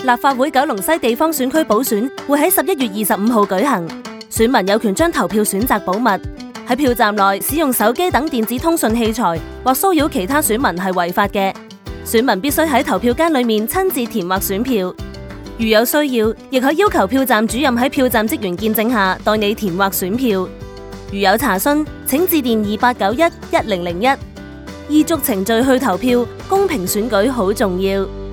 立法會九龍西地方選區補選會喺11月25號舉行，選民有權將投票選擇保密，喺票站內使用手機等電子通訊器材或騷擾其他選民係違法嘅。選民必須喺投票間裏面親自填劃選票，如有需要，亦可要求票站主任喺票站職員見證下代你填劃選票。如有查詢，請致電28911001。依足程序去投票，公平選舉好重要。